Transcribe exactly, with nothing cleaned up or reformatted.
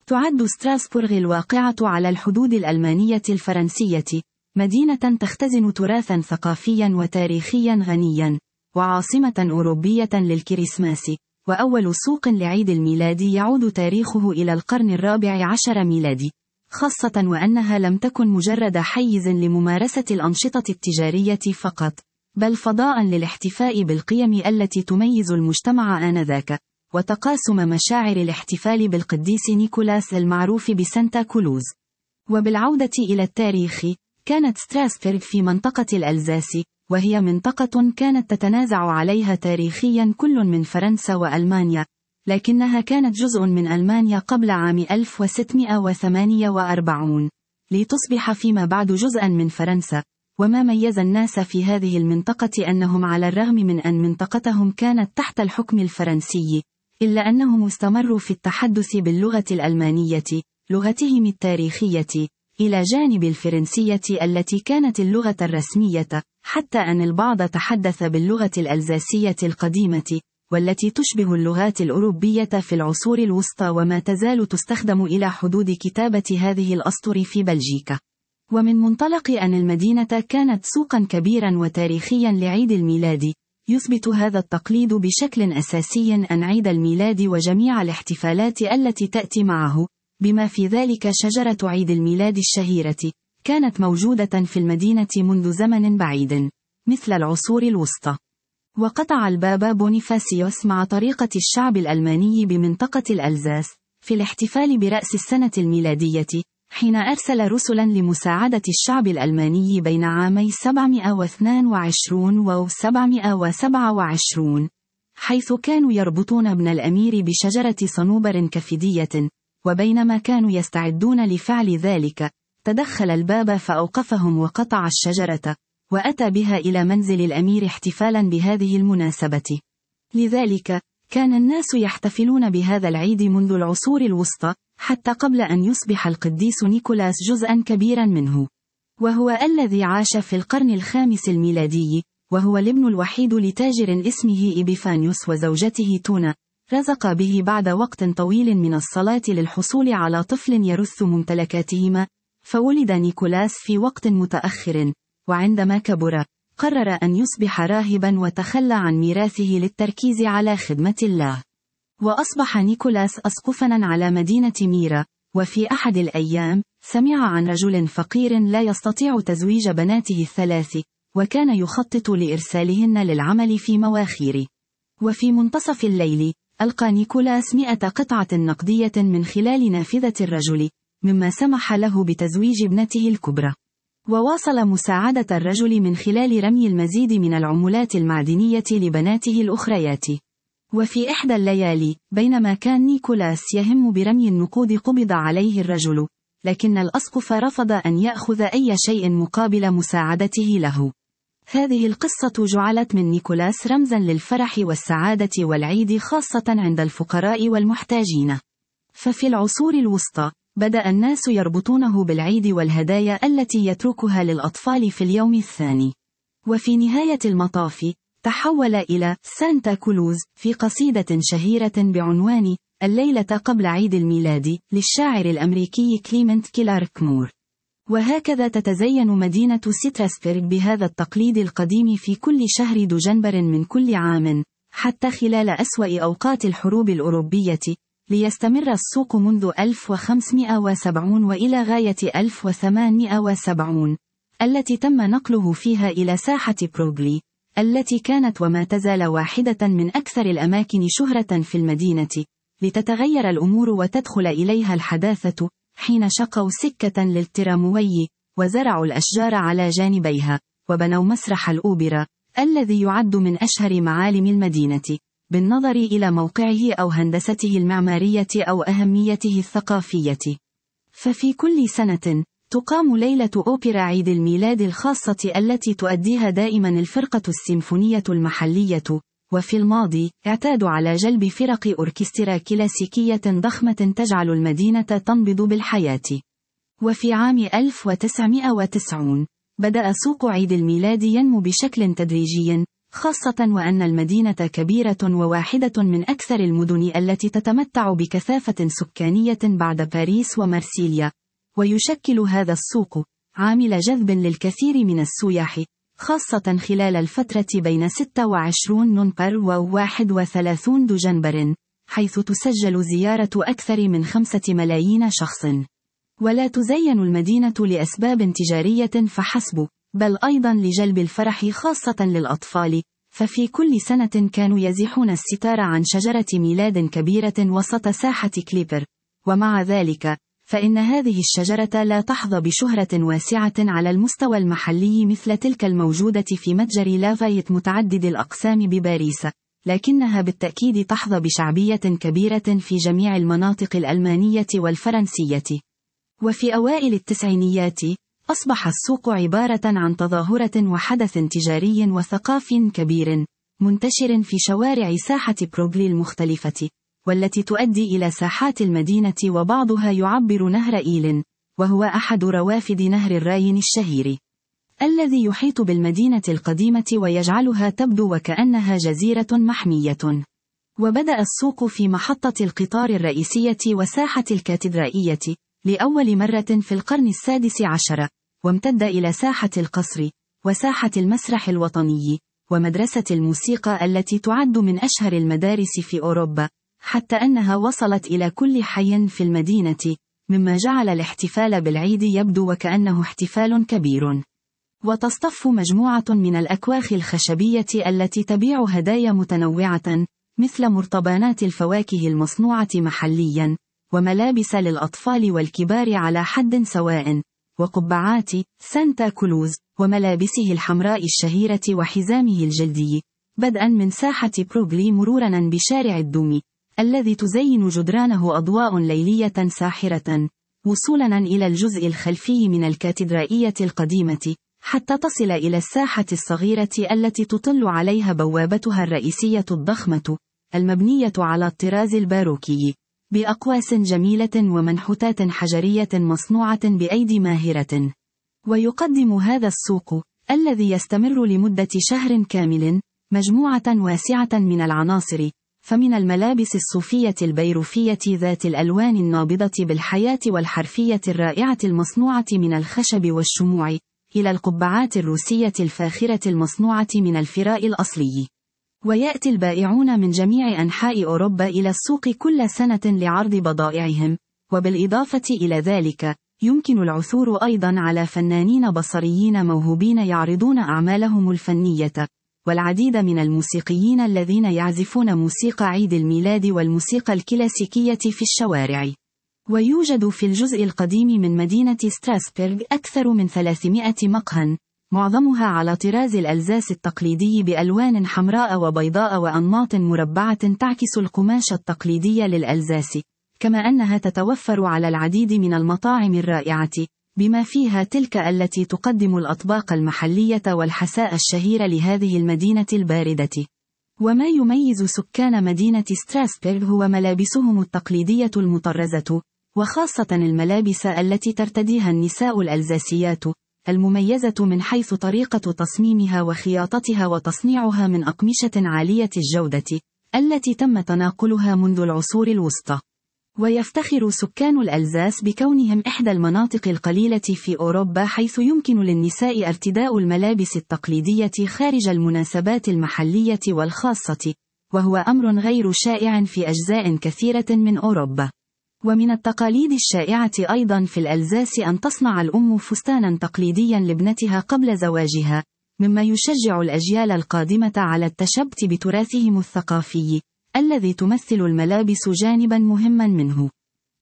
تعد ستراسبورغ الواقعة على الحدود الألمانية الفرنسية مدينة تختزن تراثا ثقافيا وتاريخيا غنيا، وعاصمة أوروبية للكريسماس، وأول سوق لعيد الميلاد يعود تاريخه إلى القرن الرابع عشر ميلادي، خاصة وأنها لم تكن مجرد حيز لممارسة الأنشطة التجارية فقط، بل فضاء للاحتفاء بالقيم التي تميز المجتمع آنذاك، وتقاسم مشاعر الاحتفال بالقديس نيكولاس المعروف بسانتا كلوز. وبالعودة إلى التاريخ، كانت ستراسبورغ في منطقة الألزاس، وهي منطقة كانت تتنازع عليها تاريخيا كل من فرنسا وألمانيا، لكنها كانت جزء من ألمانيا قبل عام ألف وستمائة وثمانية وأربعين، لتصبح فيما بعد جزءا من فرنسا. وما ميز الناس في هذه المنطقة أنهم على الرغم من أن منطقتهم كانت تحت الحكم الفرنسي، إلا أنهم استمروا في التحدث باللغة الألمانية، لغتهم التاريخية، إلى جانب الفرنسية التي كانت اللغة الرسمية، حتى أن البعض تحدث باللغة الألزاسية القديمة، والتي تشبه اللغات الأوروبية في العصور الوسطى وما تزال تستخدم إلى حدود كتابة هذه الأسطر في بلجيكا. ومن منطلق أن المدينة كانت سوقا كبيرا وتاريخيا لعيد الميلاد، يثبت هذا التقليد بشكل أساسي أن عيد الميلاد وجميع الاحتفالات التي تأتي معه، بما في ذلك شجرة عيد الميلاد الشهيرة، كانت موجودة في المدينة منذ زمن بعيد، مثل العصور الوسطى. وقطع البابا بونيفاسيوس مع طريقة الشعب الألماني بمنطقة الألزاس في الاحتفال برأس السنة الميلادية، حين أرسل رسلا لمساعدة الشعب الألماني بين عامي سبعمائة واثنين وعشرين و سبعمائة وسبعة وعشرين، حيث كانوا يربطون ابن الأمير بشجرة صنوبر كفدية. وبينما كانوا يستعدون لفعل ذلك، تدخل البابا فأوقفهم وقطع الشجرة، وأتى بها إلى منزل الأمير احتفالا بهذه المناسبة. لذلك، كان الناس يحتفلون بهذا العيد منذ العصور الوسطى، حتى قبل أن يصبح القديس نيكولاس جزءا كبيرا منه. وهو الذي عاش في القرن الخامس الميلادي، وهو الابن الوحيد لتاجر اسمه إبيفانيوس وزوجته تونا، رزق به بعد وقت طويل من الصلاة للحصول على طفل يرث ممتلكاتهما، فولد نيكولاس في وقت متأخر، وعندما كبر، قرر أن يصبح راهبا وتخلى عن ميراثه للتركيز على خدمة الله. وأصبح نيكولاس أسقفا على مدينة ميرا، وفي أحد الأيام، سمع عن رجل فقير لا يستطيع تزويج بناته الثلاث، وكان يخطط لإرسالهن للعمل في مواخير. وفي منتصف الليل، ألقى نيكولاس مئة قطعة نقدية من خلال نافذة الرجل، مما سمح له بتزويج ابنته الكبرى. وواصل مساعدة الرجل من خلال رمي المزيد من العملات المعدنية لبناته الأخريات. وفي إحدى الليالي، بينما كان نيكولاس يهم برمي النقود، قبض عليه الرجل، لكن الأسقف رفض أن يأخذ أي شيء مقابل مساعدته له. هذه القصة جعلت من نيكولاس رمزا للفرح والسعادة والعيد، خاصة عند الفقراء والمحتاجين. ففي العصور الوسطى، بدأ الناس يربطونه بالعيد والهدايا التي يتركها للأطفال في اليوم الثاني. وفي نهاية المطاف، تحول إلى سانتا كلوز في قصيدة شهيرة بعنوان الليلة قبل عيد الميلاد للشاعر الأمريكي كليمنت كلارك مور. وهكذا تتزين مدينة ستراسبورغ بهذا التقليد القديم في كل شهر دجنبر من كل عام، حتى خلال أسوأ أوقات الحروب الأوروبية، ليستمر السوق منذ ألف وخمسمائة وسبعين وإلى غاية ألف وثمانمائة وسبعين، التي تم نقله فيها إلى ساحة بروغلي، التي كانت وما تزال واحدة من أكثر الأماكن شهرة في المدينة، لتتغير الأمور وتدخل إليها الحداثة، حين شقوا سكة للتراموي، وزرعوا الأشجار على جانبيها، وبنوا مسرح الأوبرا، الذي يعد من أشهر معالم المدينة، بالنظر إلى موقعه أو هندسته المعمارية أو أهميته الثقافية. ففي كل سنة، تقام ليلة أوبرا عيد الميلاد الخاصة التي تؤديها دائما الفرقة السيمفونية المحلية. وفي الماضي، اعتادوا على جلب فرق أوركسترا كلاسيكية ضخمة تجعل المدينة تنبض بالحياة. وفي عام ألف وتسعمائة وتسعين، بدأ سوق عيد الميلاد ينمو بشكل تدريجي، خاصة وأن المدينة كبيرة وواحدة من أكثر المدن التي تتمتع بكثافة سكانية بعد باريس ومارسيليا، ويشكل هذا السوق عامل جذب للكثير من السياح، خاصة خلال الفترة بين ستة وعشرين نوفمبر و واحد وثلاثين دجنبر، حيث تسجل زيارة أكثر من خمسة ملايين شخص. ولا تزين المدينة لأسباب تجارية فحسب، بل أيضا لجلب الفرح خاصة للأطفال، ففي كل سنة كانوا يزحون الستار عن شجرة ميلاد كبيرة وسط ساحة كليبر، ومع ذلك فإن هذه الشجرة لا تحظى بشهرة واسعة على المستوى المحلي مثل تلك الموجودة في متجر لافايت متعدد الأقسام بباريس، لكنها بالتأكيد تحظى بشعبية كبيرة في جميع المناطق الألمانية والفرنسية. وفي أوائل التسعينيات أصبح السوق عبارة عن تظاهرة وحدث تجاري وثقافي كبير منتشر في شوارع ساحة بروغلي المختلفة، والتي تؤدي إلى ساحات المدينة، وبعضها يعبر نهر إيل، وهو أحد روافد نهر الراين الشهير الذي يحيط بالمدينة القديمة ويجعلها تبدو وكأنها جزيرة محمية. وبدأ السوق في محطة القطار الرئيسية وساحة الكاتدرائية لأول مرة في القرن السادس عشر، وامتد إلى ساحة القصر، وساحة المسرح الوطني، ومدرسة الموسيقى التي تعد من أشهر المدارس في أوروبا، حتى أنها وصلت إلى كل حي في المدينة، مما جعل الاحتفال بالعيد يبدو وكأنه احتفال كبير. وتصطف مجموعة من الأكواخ الخشبية التي تبيع هدايا متنوعة، مثل مرطبانات الفواكه المصنوعة محليا، وملابس للأطفال والكبار على حد سواء، وقبعات سانتا كلوز، وملابسه الحمراء الشهيرة وحزامه الجلدي، بدءا من ساحة بروغلي مرورا بشارع الدوم الذي تزين جدرانه أضواء ليلية ساحرة، وصولا إلى الجزء الخلفي من الكاتدرائية القديمة، حتى تصل إلى الساحة الصغيرة التي تطل عليها بوابتها الرئيسية الضخمة المبنية على الطراز الباروكي، بأقواس جميلة ومنحوتات حجرية مصنوعة بأيدي ماهرة. ويقدم هذا السوق الذي يستمر لمدة شهر كامل مجموعة واسعة من العناصر، فمن الملابس الصوفية البيروفية ذات الألوان النابضة بالحياة والحرفية الرائعة المصنوعة من الخشب والشموع، إلى القبعات الروسية الفاخرة المصنوعة من الفراء الأصلي. ويأتي البائعون من جميع أنحاء أوروبا إلى السوق كل سنة لعرض بضائعهم، وبالإضافة إلى ذلك يمكن العثور أيضا على فنانين بصريين موهوبين يعرضون أعمالهم الفنية، والعديد من الموسيقيين الذين يعزفون موسيقى عيد الميلاد والموسيقى الكلاسيكية في الشوارع. ويوجد في الجزء القديم من مدينة ستراسبرغ أكثر من ثلاثمائة مقهى، معظمها على طراز الألزاس التقليدي بألوان حمراء وبيضاء وأنماط مربعة تعكس القماش التقليدي للألزاس، كما أنها تتوفر على العديد من المطاعم الرائعة، بما فيها تلك التي تقدم الأطباق المحلية والحساء الشهير لهذه المدينة الباردة. وما يميز سكان مدينة ستراسبرغ هو ملابسهم التقليدية المطرزة، وخاصة الملابس التي ترتديها النساء الألزاسيات، المميزة من حيث طريقة تصميمها وخياطتها وتصنيعها من أقمشة عالية الجودة، التي تم تناقلها منذ العصور الوسطى. ويفتخر سكان الألزاس بكونهم إحدى المناطق القليلة في أوروبا حيث يمكن للنساء ارتداء الملابس التقليدية خارج المناسبات المحلية والخاصة، وهو أمر غير شائع في أجزاء كثيرة من أوروبا. ومن التقاليد الشائعة أيضا في الألزاس أن تصنع الأم فستانا تقليديا لابنتها قبل زواجها، مما يشجع الأجيال القادمة على التشبت بتراثهم الثقافي، الذي تمثل الملابس جانبا مهما منه.